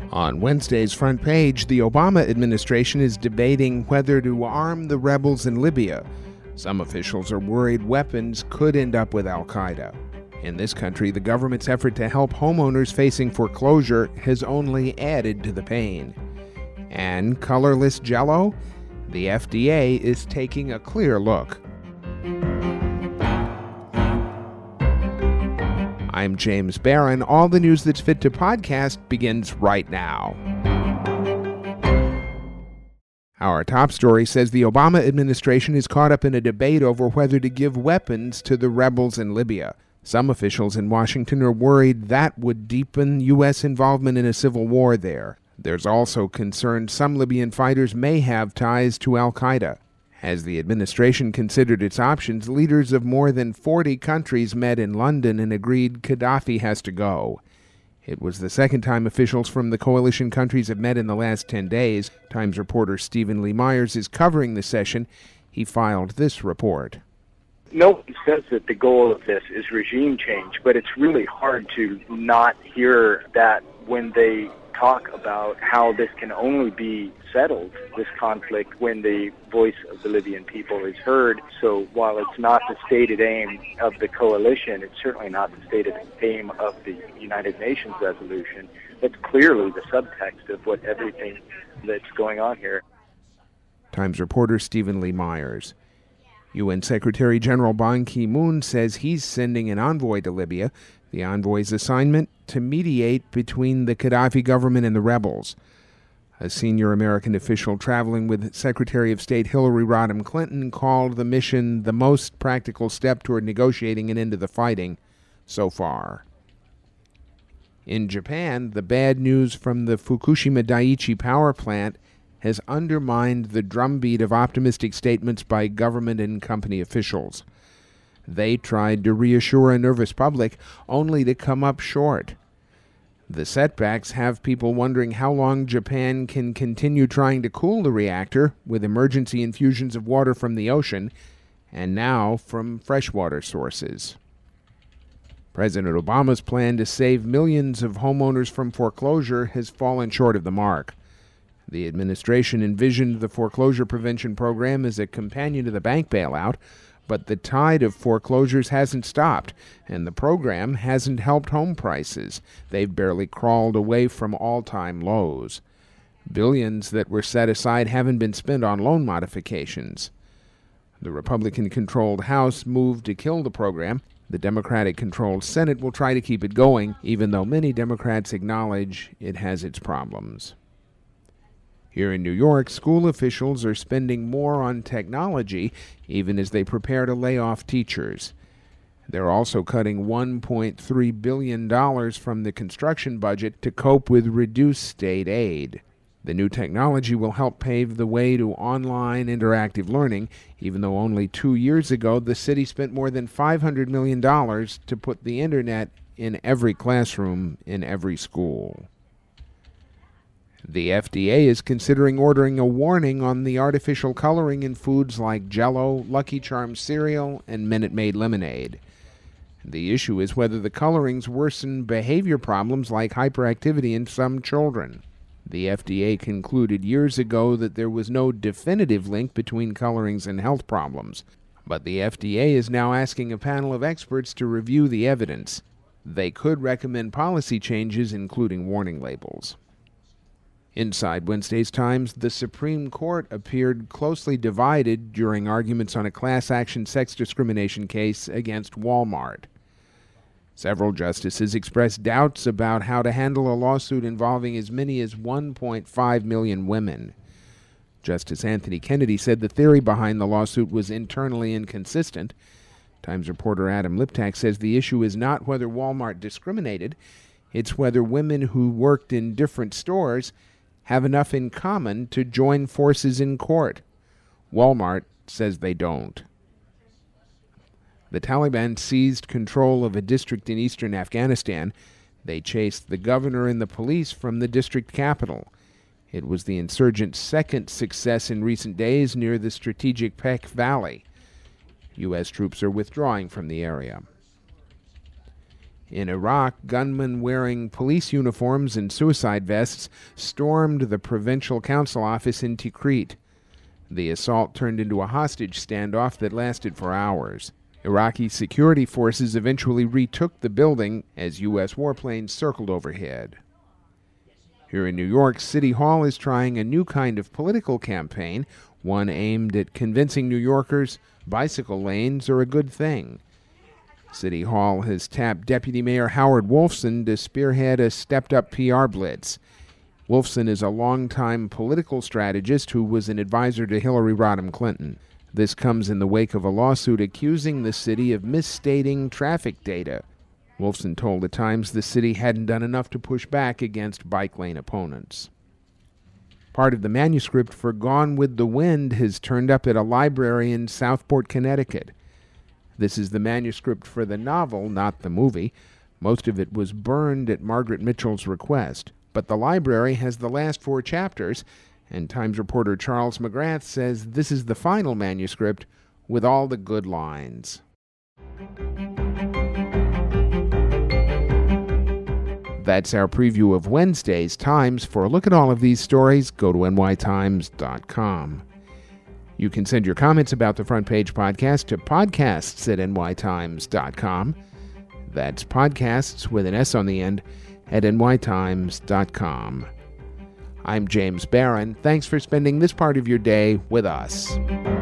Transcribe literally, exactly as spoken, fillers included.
On Wednesday's front page, the Obama administration is debating whether to arm the rebels in Libya. Some officials are worried weapons could end up with al-Qaeda. In this country, the government's effort to help homeowners facing foreclosure has only added to the pain. And colorless Jell-O? The F D A is taking a clear look. I'm James Barron. All the news that's fit to podcast begins right now. Our top story says the Obama administration is caught up in a debate over whether to give weapons to the rebels in Libya. Some officials in Washington are worried that would deepen U S involvement in a civil war there. There's also concern some Libyan fighters may have ties to al-Qaeda. As the administration considered its options, leaders of more than forty countries met in London and agreed Gaddafi has to go. It was the second time officials from the coalition countries have met in the last ten days. Times reporter Stephen Lee Myers is covering the session. He filed this report. No one says that the goal of this is regime change, but it's really hard to not hear that when they talk about how this can only be settled, this conflict, when the voice of the Libyan people is heard. So while it's not the stated aim of the coalition, it's certainly not the stated aim of the United Nations resolution. It's clearly the subtext of what everything that's going on here. Times reporter Stephen Lee Myers. U N Secretary General Ban Ki-moon says he's sending an envoy to Libya. The envoy's assignment to mediate between the Gaddafi government and the rebels. A senior American official traveling with Secretary of State Hillary Rodham Clinton called the mission the most practical step toward negotiating an end to the fighting so far. In Japan, the bad news from the Fukushima Daiichi power plant has undermined the drumbeat of optimistic statements by government and company officials. They tried to reassure a nervous public, only to come up short. The setbacks have people wondering how long Japan can continue trying to cool the reactor with emergency infusions of water from the ocean, and now from freshwater sources. President Obama's plan to save millions of homeowners from foreclosure has fallen short of the mark. The administration envisioned the foreclosure prevention program as a companion to the bank bailout, but the tide of foreclosures hasn't stopped, and the program hasn't helped home prices. They've barely crawled away from all-time lows. Billions that were set aside haven't been spent on loan modifications. The Republican-controlled House moved to kill the program. The Democratic-controlled Senate will try to keep it going, even though many Democrats acknowledge it has its problems. Here in New York, school officials are spending more on technology, even as they prepare to lay off teachers. They're also cutting one point three billion dollars from the construction budget to cope with reduced state aid. The new technology will help pave the way to online interactive learning, even though only two years ago the city spent more than five hundred million dollars to put the internet in every classroom in every school. The F D A is considering ordering a warning on the artificial coloring in foods like Jell-O, Lucky Charms cereal, and Minute Maid lemonade. The issue is whether the colorings worsen behavior problems like hyperactivity in some children. The F D A concluded years ago that there was no definitive link between colorings and health problems, but the F D A is now asking a panel of experts to review the evidence. They could recommend policy changes, including warning labels. Inside Wednesday's Times, the Supreme Court appeared closely divided during arguments on a class-action sex discrimination case against Walmart. Several justices expressed doubts about how to handle a lawsuit involving as many as one point five million women. Justice Anthony Kennedy said the theory behind the lawsuit was internally inconsistent. Times reporter Adam Liptak says the issue is not whether Walmart discriminated, it's whether women who worked in different stores have enough in common to join forces in court. Walmart says they don't. The Taliban seized control of a district in eastern Afghanistan. They chased the governor and the police from the district capital. It was the insurgents' second success in recent days near the strategic Pek Valley. U S troops are withdrawing from the area. In Iraq, gunmen wearing police uniforms and suicide vests stormed the provincial council office in Tikrit. The assault turned into a hostage standoff that lasted for hours. Iraqi security forces eventually retook the building as U S warplanes circled overhead. Here in New York, City Hall is trying a new kind of political campaign, one aimed at convincing New Yorkers bicycle lanes are a good thing. City Hall has tapped Deputy Mayor Howard Wolfson to spearhead a stepped-up P R blitz. Wolfson is a longtime political strategist who was an advisor to Hillary Rodham Clinton. This comes in the wake of a lawsuit accusing the city of misstating traffic data. Wolfson told the Times the city hadn't done enough to push back against bike lane opponents. Part of the manuscript for Gone with the Wind has turned up at a library in Southport, Connecticut. This is the manuscript for the novel, not the movie. Most of it was burned at Margaret Mitchell's request, but the library has the last four chapters, and Times reporter Charles McGrath says this is the final manuscript with all the good lines. That's our preview of Wednesday's Times. For a look at all of these stories, go to N Y Times dot com. You can send your comments about the Front Page Podcast to podcasts at N Y Times dot com. That's podcasts with an S on the end at N Y Times dot com. I'm James Barron. Thanks for spending this part of your day with us.